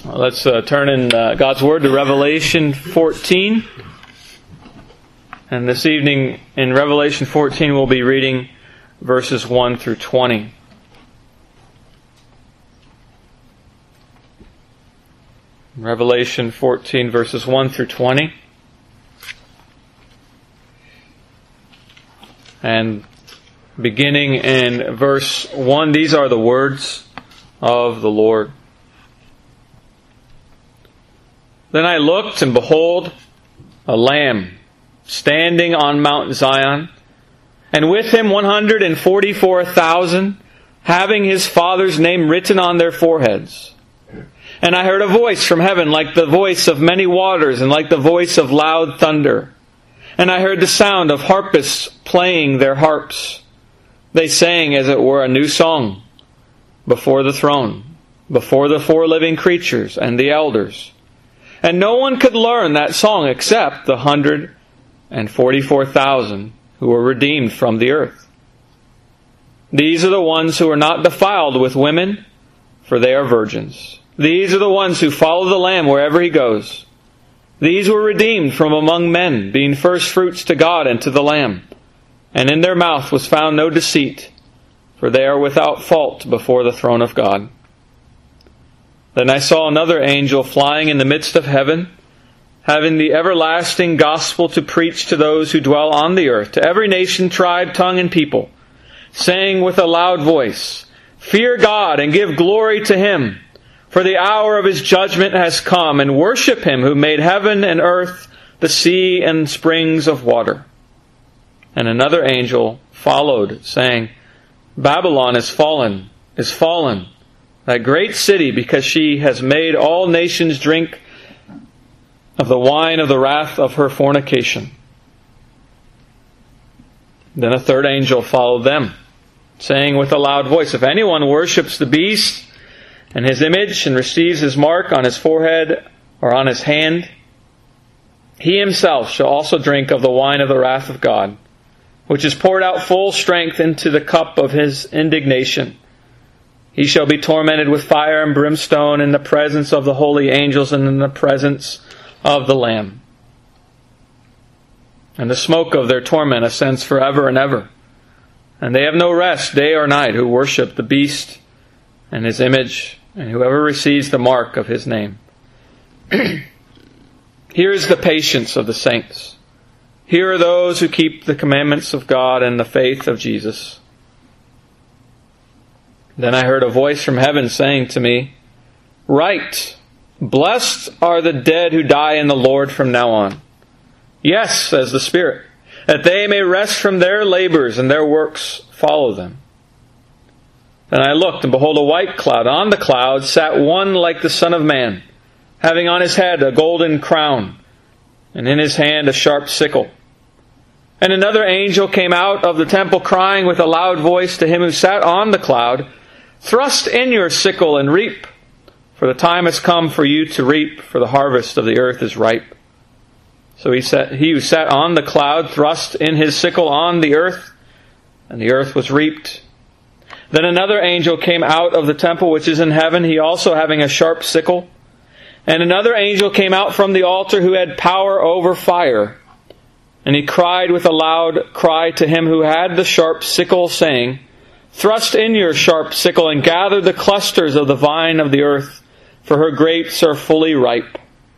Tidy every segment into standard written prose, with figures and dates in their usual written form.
Let's turn in God's Word to Revelation 14. And this evening in Revelation 14 we'll be reading verses 1 through 20. Revelation 14 verses 1 through 20. And beginning in verse 1, these are the words of the Lord. Then I looked, and behold, a Lamb standing on Mount Zion, and with him 144,000, having his Father's name written on their foreheads. And I heard a voice from heaven like the voice of many waters, and like the voice of loud thunder. And I heard the sound of harpists playing their harps. They sang as it were a new song before the throne, before the four living creatures and the elders. And no one could learn that song except the 144,000 who were redeemed from the earth. These are the ones who are not defiled with women, for they are virgins. These are the ones who follow the Lamb wherever he goes. These were redeemed from among men, being first fruits to God and to the Lamb. And in their mouth was found no deceit, for they are without fault before the throne of God. Then I saw another angel flying in the midst of heaven, having the everlasting gospel to preach to those who dwell on the earth, to every nation, tribe, tongue, and people, saying with a loud voice, Fear God and give glory to Him, for the hour of His judgment has come, and worship Him who made heaven and earth, the sea and springs of water. And another angel followed, saying, Babylon is fallen, that great city, because she has made all nations drink of the wine of the wrath of her fornication. Then a third angel followed them, saying with a loud voice, If anyone worships the beast and his image, and receives his mark on his forehead or on his hand, he himself shall also drink of the wine of the wrath of God, which is poured out full strength into the cup of his indignation. He shall be tormented with fire and brimstone in the presence of the holy angels and in the presence of the Lamb. And the smoke of their torment ascends forever and ever. And they have no rest day or night who worship the beast and his image, and whoever receives the mark of his name. Here is the patience of the saints. Here are those who keep the commandments of God and the faith of Jesus. Then I heard a voice from heaven saying to me, Write, blessed are the dead who die in the Lord from now on. Yes, says the Spirit, that they may rest from their labors and their works follow them. Then I looked, and behold, a white cloud. On the cloud sat one like the Son of Man, having on his head a golden crown, and in his hand a sharp sickle. And another angel came out of the temple, crying with a loud voice to him who sat on the cloud, Thrust in your sickle and reap, for the time has come for you to reap, for the harvest of the earth is ripe. So he who sat on the cloud thrust in his sickle on the earth, and the earth was reaped. Then another angel came out of the temple which is in heaven, he also having a sharp sickle. And another angel came out from the altar who had power over fire. And he cried with a loud cry to him who had the sharp sickle, saying, Thrust in your sharp sickle and gather the clusters of the vine of the earth, for her grapes are fully ripe.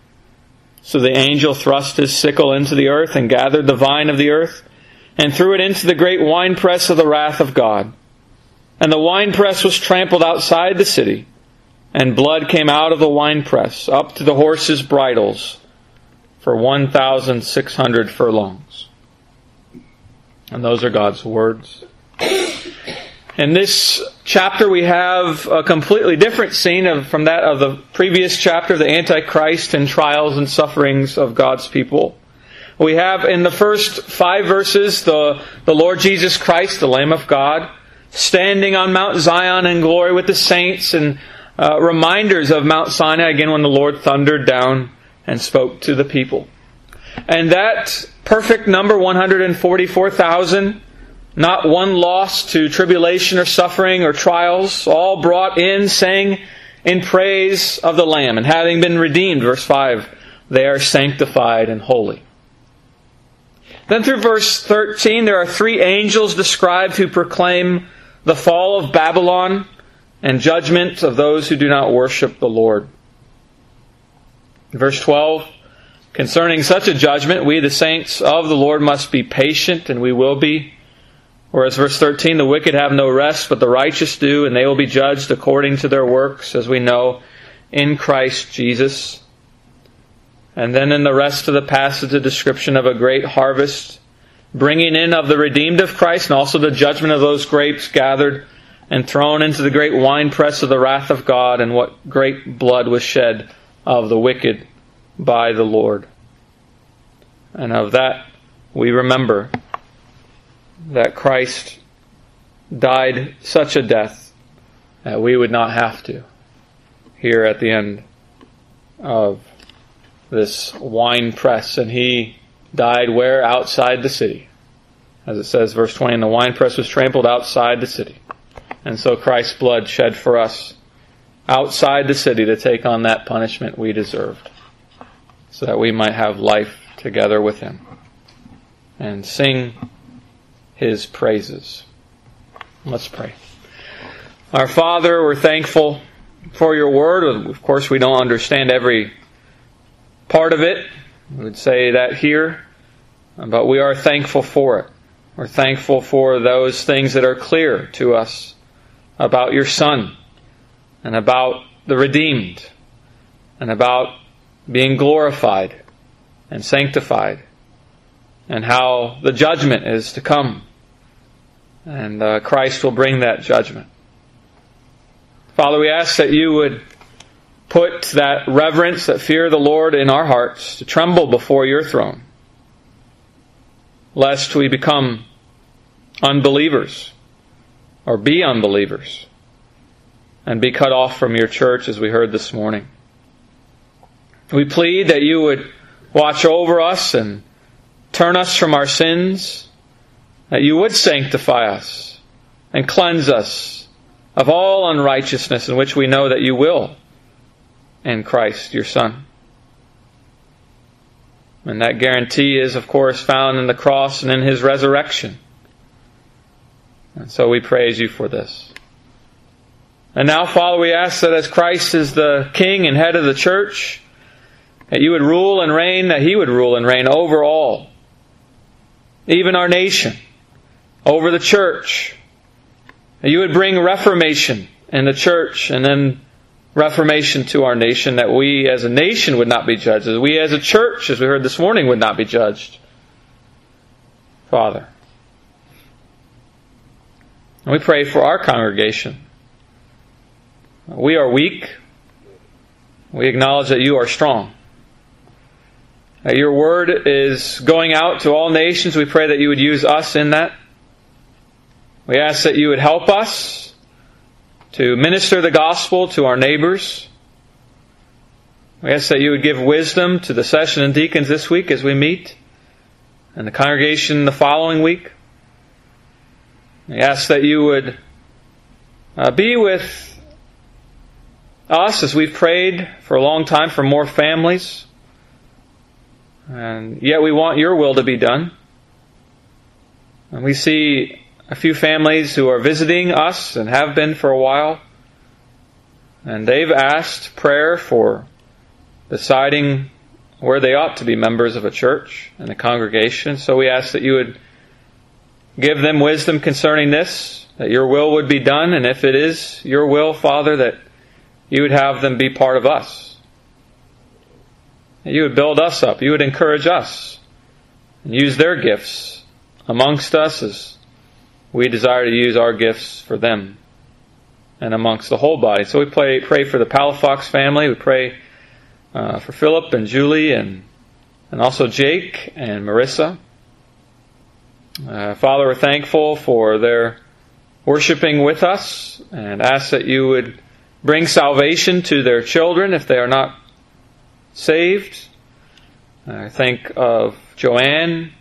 So the angel thrust his sickle into the earth and gathered the vine of the earth, and threw it into the great winepress of the wrath of God. And the winepress was trampled outside the city, and blood came out of the winepress up to the horses' bridles for 1,600 furlongs. And those are God's words. In this chapter we have a completely different scene from that of the previous chapter, the Antichrist and trials and sufferings of God's people. We have in the first 5 verses the Lord Jesus Christ, the Lamb of God, standing on Mount Zion in glory with the saints, and reminders of Mount Sinai, again when the Lord thundered down and spoke to the people. And that perfect number, 144,000, not one lost to tribulation or suffering or trials, all brought in, sang in praise of the Lamb. And having been redeemed, verse 5, they are sanctified and holy. Then through verse 13, there are 3 angels described who proclaim the fall of Babylon and judgment of those who do not worship the Lord. Verse 12, concerning such a judgment, we the saints of the Lord must be patient, and we will be. Whereas verse 13, the wicked have no rest, but the righteous do, and they will be judged according to their works, as we know, in Christ Jesus. And then in the rest of the passage, a description of a great harvest, bringing in of the redeemed of Christ, and also the judgment of those grapes gathered and thrown into the great winepress of the wrath of God, and what great blood was shed of the wicked by the Lord. And of that we remember that Christ died such a death that we would not have to here at the end of this wine press. And He died where? Outside the city. As it says, verse 20, and the wine press was trampled outside the city. And so Christ's blood shed for us outside the city to take on that punishment we deserved, so that we might have life together with Him and sing His praises. Let's pray. Our Father, we're thankful for Your Word. Of course, we don't understand every part of it. We would say that here, but we are thankful for it. We're thankful for those things that are clear to us about Your Son, and about the redeemed, and about being glorified and sanctified, and how the judgment is to come. And Christ will bring that judgment. Father, we ask that You would put that reverence, that fear of the Lord in our hearts, to tremble before Your throne, lest we become unbelievers or be unbelievers and be cut off from Your church, as we heard this morning. We plead that You would watch over us and turn us from our sins, that You would sanctify us and cleanse us of all unrighteousness, in which we know that You will in Christ, Your Son. And that guarantee is, of course, found in the cross and in His resurrection. And so we praise You for this. And now, Father, we ask that as Christ is the King and head of the church, that You would rule and reign, that He would rule and reign over all, even our nation, over the church. That You would bring reformation in the church, and then reformation to our nation, that we as a nation would not be judged, as we as a church, as we heard this morning, would not be judged. Father, and we pray for our congregation. We are weak. We acknowledge that You are strong. That Your word is going out to all nations. We pray that You would use us in that. We ask that You would help us to minister the gospel to our neighbors. We ask that You would give wisdom to the session and deacons this week as we meet, and the congregation the following week. We ask that You would be with us as we've prayed for a long time for more families. And yet we want Your will to be done. And we see a few families who are visiting us and have been for a while. And they've asked prayer for deciding where they ought to be members of a church and a congregation. So we ask that You would give them wisdom concerning this, that Your will would be done. And if it is Your will, Father, that You would have them be part of us. That You would build us up. You would encourage us and use their gifts amongst us as we desire to use our gifts for them and amongst the whole body. So we pray for the Palafox family. We pray for Philip and Julie and also Jake and Marissa. Father, we're thankful for their worshiping with us, and ask that You would bring salvation to their children if they are not saved. I think of Joanna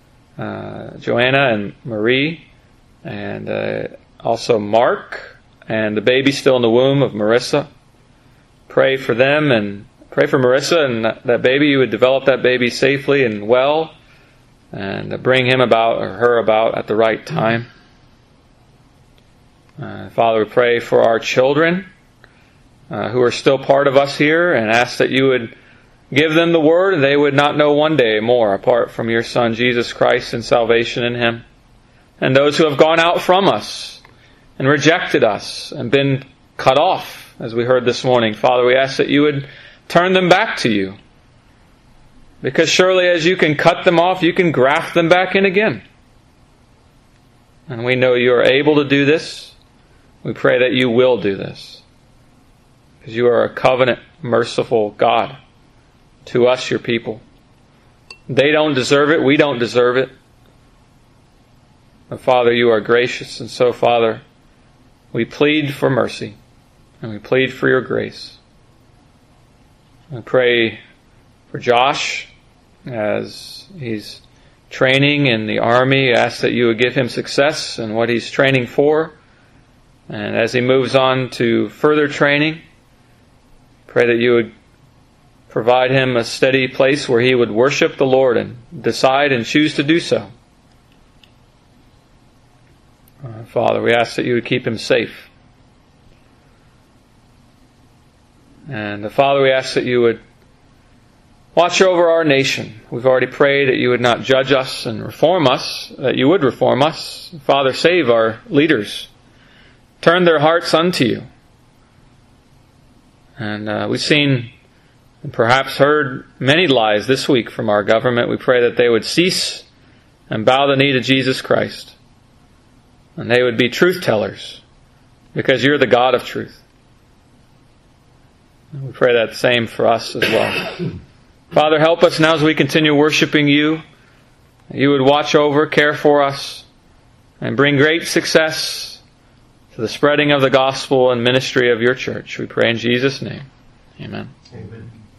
and Marie, and also Mark, and the baby still in the womb of Marissa. pray for them and pray for Marissa and that baby. You would develop that baby safely and well, and bring him about or her about at the right time. Father, we pray for our children who are still part of us here, and ask that you would give them the word, and they would not know one day more apart from your Son, Jesus Christ, and salvation in him. And those who have gone out from us and rejected us and been cut off, as we heard this morning, Father, we ask that you would turn them back to you. Because surely as you can cut them off, you can graft them back in again. And we know you are able to do this. We pray that you will do this. Because you are a covenant, merciful God to us, your people. They don't deserve it. We don't deserve it. But Father, you are gracious. And so, Father, we plead for mercy. And we plead for your grace. I pray for Josh as he's training in the Army. I ask that you would give him success in what he's training for. And as he moves on to further training, pray that you would provide him a steady place where he would worship the Lord and decide and choose to do so. Father, we ask that you would keep him safe. And Father, we ask that you would watch over our nation. We've already prayed that you would not judge us and reform us, that you would reform us. Father, save our leaders. Turn their hearts unto you. And we've seen and perhaps heard many lies this week from our government. We pray that they would cease and bow the knee to Jesus Christ. And they would be truth tellers, because you're the God of truth. And we pray that same for us as well. Father, help us now as we continue worshiping you. You would watch over, care for us, and bring great success to the spreading of the gospel and ministry of your church. We pray in Jesus' name. Amen. Amen.